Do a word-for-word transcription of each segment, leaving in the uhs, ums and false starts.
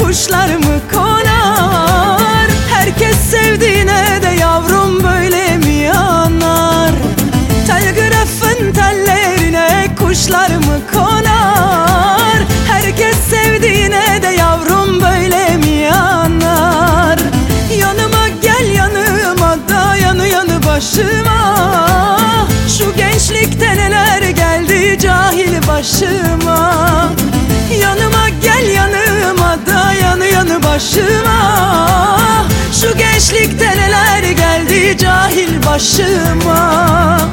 kuşlar mı konar? Herkes sevdiğine de yavrum böyle mi yanar? Telgrafın tellerine kuşlar mı konar? Herkes sevdiğine de yavrum böyle mi yanar? Yanıma gel yanıma da yanı yanı başıma. Şu gençlikte neler geldi cahil başıma. Yanıma gel yanıma da yanı yanı başıma. Şu gençlikte neler geldi cahil başıma.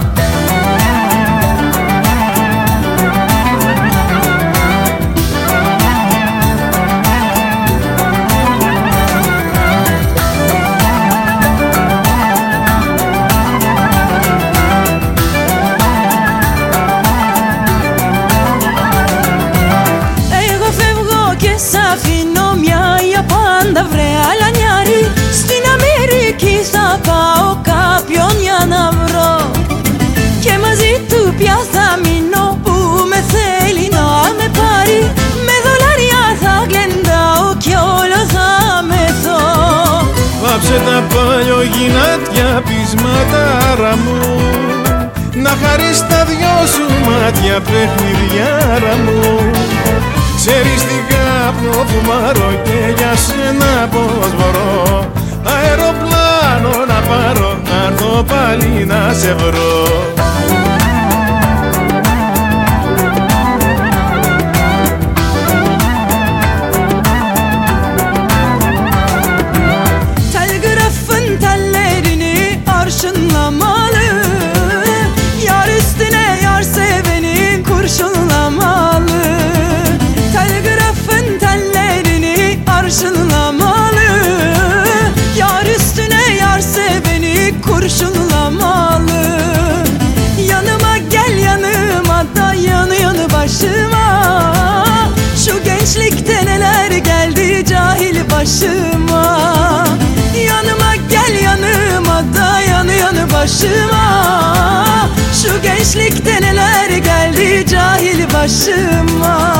Αφήνω μια για πάντα βρε αλανιάρη. Στην Αμερική θα πάω κάποιον για να βρω και μαζί του πια θα μείνω που με θέλει να με πάρει. Με δολάρια θα γλεντάω κι όλο θα μεθώ. Βάψε τα παλιογυνάτια πεισματάρα μου, να χαρείς τα δυο σου μάτια παιχνιδιάρα μου. Ξέρεις τι κάπνο φουμάρω και για σένα πως μπορώ αεροπλάνο να πάρω, να έρθω πάλι να σε βρω. Telgrafın tellerini arşınlamalı, yar üstüne yar sevenin kurşunlamalı. Telgrafın tellerini arşınlamalı, yar üstüne yar seveni kurşunlamalı. Yanıma gel yanıma da yanı yanı başıma. Şu gençlikte neler geldi cahil başıma. Yanıma gel yanıma da yanı yanı başıma. Şu gençlikte neler geldi cahil başıma.